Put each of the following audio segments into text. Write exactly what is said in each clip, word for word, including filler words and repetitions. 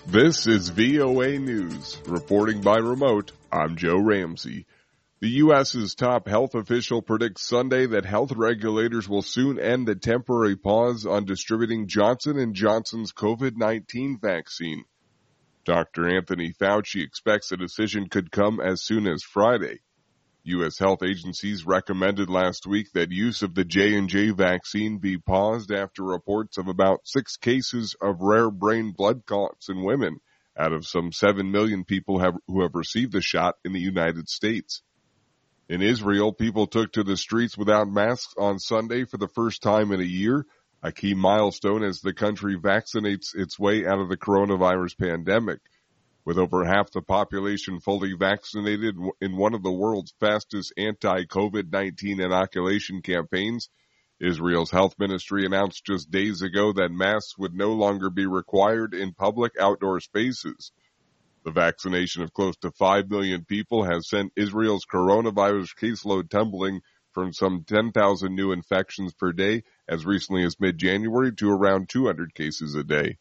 This is V O A News. Reporting by remote, I'm Joe Ramsey. The U S's top health official predicts Sunday that health regulators will soon end the temporary pause on distributing Johnson and Johnson's COVID nineteen vaccine. Doctor Anthony Fauci expects a decision could come as soon as Friday. U S health agencies recommended last week that use of the J and J vaccine be paused after reports of about six cases of rare brain blood clots in women out of some seven million people have, who have received the shot in the United States. In Israel, people took to the streets without masks on Sunday for the first time in a year, a key milestone as the country vaccinates its way out of the coronavirus pandemic. With over half the population fully vaccinated in one of the world's fastest anti-COVID nineteen inoculation campaigns, Israel's health ministry announced just days ago that masks would no longer be required in public outdoor spaces. The vaccination of close to five million people has sent Israel's coronavirus caseload tumbling from some ten thousand new infections per day as recently as mid-January to around two hundred cases a day.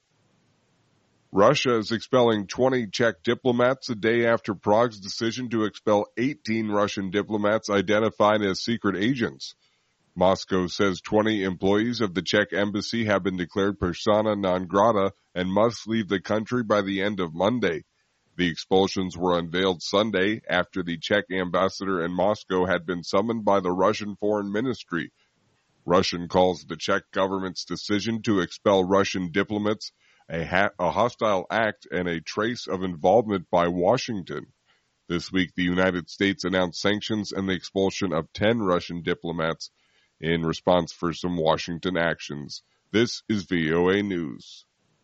Russia is expelling twenty Czech diplomats a day after Prague's decision to expel eighteen Russian diplomats identified as secret agents. Moscow says twenty employees of the Czech embassy have been declared persona non grata and must leave the country by the end of Monday. The expulsions were unveiled Sunday after the Czech ambassador in Moscow had been summoned by the Russian Foreign Ministry. Russian calls the Czech government's decision to expel Russian diplomats A, ha- a hostile act and a trace of involvement by Washington. This week, the United States announced sanctions and the expulsion of ten Russian diplomats in response for some Washington actions. This is V O A News.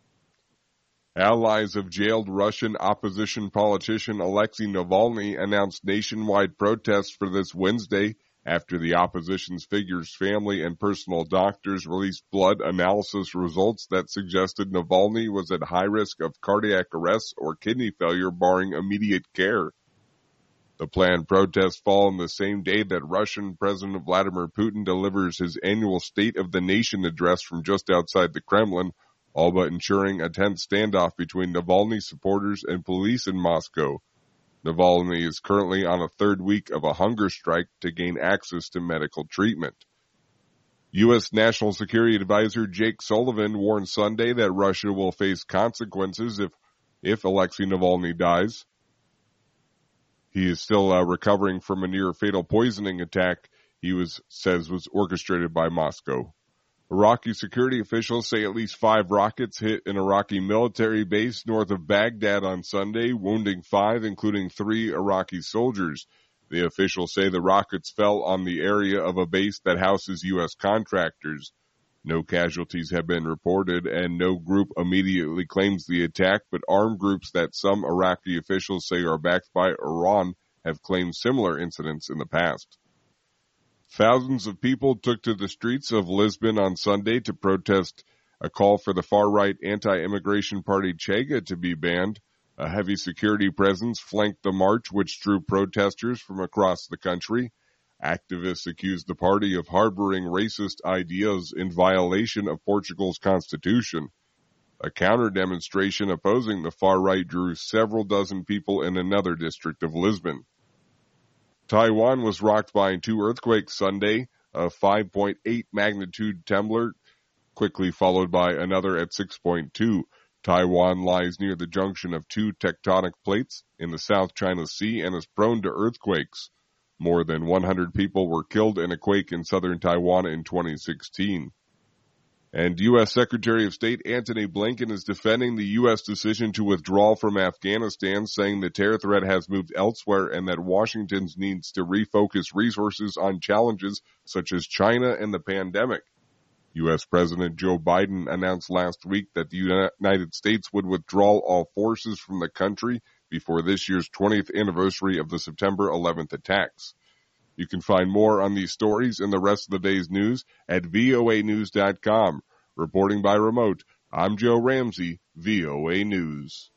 Allies of jailed Russian opposition politician Alexei Navalny announced nationwide protests for this Wednesday after the opposition's figure's family and personal doctors released blood analysis results that suggested Navalny was at high risk of cardiac arrest or kidney failure barring immediate care. The planned protests fall on the same day that Russian President Vladimir Putin delivers his annual State of the Nation address from just outside the Kremlin, all but ensuring a tense standoff between Navalny supporters and police in Moscow. Navalny is currently on a third week of a hunger strike to gain access to medical treatment. U S National Security Advisor Jake Sullivan warned Sunday that Russia will face consequences if, if Alexei Navalny dies. He is still uh, recovering from a near-fatal poisoning attack he was says was orchestrated by Moscow. Iraqi security officials say at least five rockets hit an Iraqi military base north of Baghdad on Sunday, wounding five, including three Iraqi soldiers. The officials say the rockets fell on the area of a base that houses U S contractors. No casualties have been reported, and no group immediately claims the attack, but armed groups that some Iraqi officials say are backed by Iran have claimed similar incidents in the past. Thousands of people took to the streets of Lisbon on Sunday to protest a call for the far-right anti-immigration party Chega to be banned. A heavy security presence flanked the march, which drew protesters from across the country. Activists accused the party of harboring racist ideas in violation of Portugal's constitution. A counter-demonstration opposing the far-right drew several dozen people in another district of Lisbon. Taiwan was rocked by two earthquakes Sunday, a five point eight magnitude tremor, quickly followed by another at six point two. Taiwan lies near the junction of two tectonic plates in the South China Sea and is prone to earthquakes. More than one hundred people were killed in a quake in southern Taiwan in twenty sixteen. And U S Secretary of State Antony Blinken is defending the U S decision to withdraw from Afghanistan, saying the terror threat has moved elsewhere and that Washington needs to refocus resources on challenges such as China and the pandemic. U S President Joe Biden announced last week that the United States would withdraw all forces from the country before this year's twentieth anniversary of the September eleventh attacks. You can find more on these stories and the rest of the day's news at V O A news dot com. Reporting by remote, I'm Joe Ramsey, V O A News.